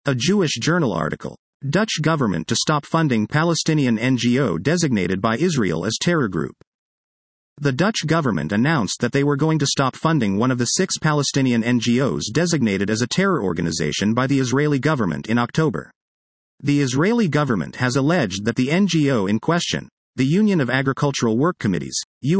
A Jewish Journal article. Dutch government to stop funding Palestinian NGO designated by Israel as terror group. The Dutch government announced that they were going to stop funding one of the 6 Palestinian NGOs designated as a terror organization by the Israeli government in October. The Israeli government has alleged that the NGO in question, the Union of Agricultural Work Committees,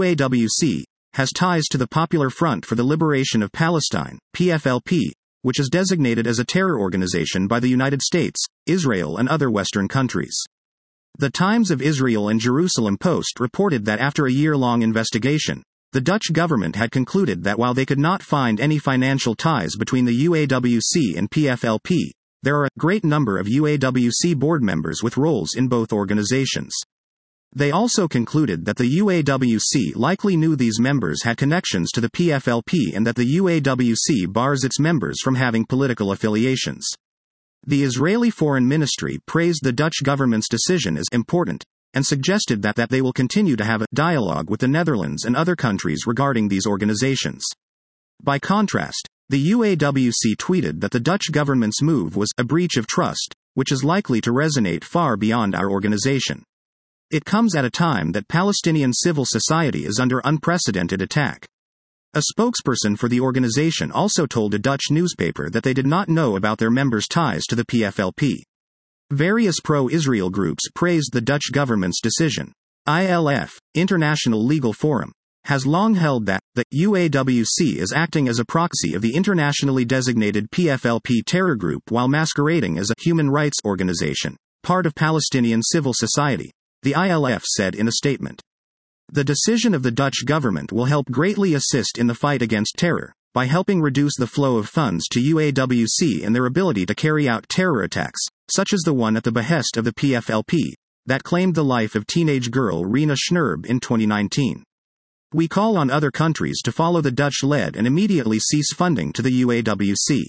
UAWC, has ties to the Popular Front for the Liberation of Palestine, PFLP, which is designated as a terror organization by the United States, Israel and other Western countries. The Times of Israel and Jerusalem Post reported that after a year-long investigation, the Dutch government had concluded that while they could not find any financial ties between the UAWC and PFLP, there are a great number of UAWC board members with roles in both organizations. They also concluded that the UAWC likely knew these members had connections to the PFLP and that the UAWC bars its members from having political affiliations. The Israeli Foreign Ministry praised the Dutch government's decision as important, and suggested that they will continue to have a dialogue with the Netherlands and other countries regarding these organizations. By contrast, the UAWC tweeted that the Dutch government's move was a breach of trust, which is likely to resonate far beyond our organization. It comes at a time that Palestinian civil society is under unprecedented attack. A spokesperson for the organization also told a Dutch newspaper that they did not know about their members' ties to the PFLP. Various pro-Israel groups praised the Dutch government's decision. ILF, International Legal Forum, has long held that the UAWC is acting as a proxy of the internationally designated PFLP terror group while masquerading as a human rights organization, part of Palestinian civil society, the ILF said in a statement. The decision of the Dutch government will help greatly assist in the fight against terror, by helping reduce the flow of funds to UAWC and their ability to carry out terror attacks, such as the one at the behest of the PFLP, that claimed the life of teenage girl Rena Schnurb in 2019. We call on other countries to follow the Dutch lead and immediately cease funding to the UAWC.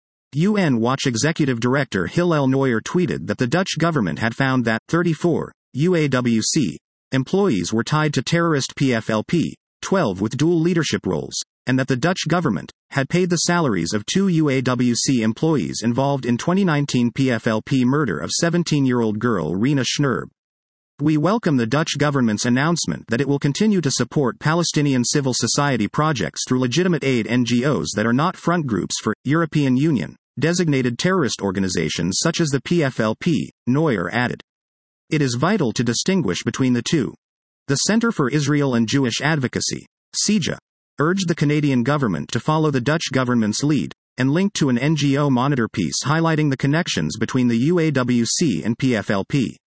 UN Watch Executive Director Hillel Neuer tweeted that the Dutch government had found that 34 UAWC employees were tied to terrorist PFLP, 12 with dual leadership roles, and that the Dutch government had paid the salaries of 2 UAWC employees involved in 2019 PFLP murder of 17-year-old girl Rena Schnurb. We welcome the Dutch government's announcement that it will continue to support Palestinian civil society projects through legitimate aid NGOs that are not front groups for European Union designated terrorist organizations such as the PFLP, Neuer added. It is vital to distinguish between the two. The Centre for Israel and Jewish Advocacy, CIJA, urged the Canadian government to follow the Dutch government's lead, and linked to an NGO monitor piece highlighting the connections between the UAWC and PFLP.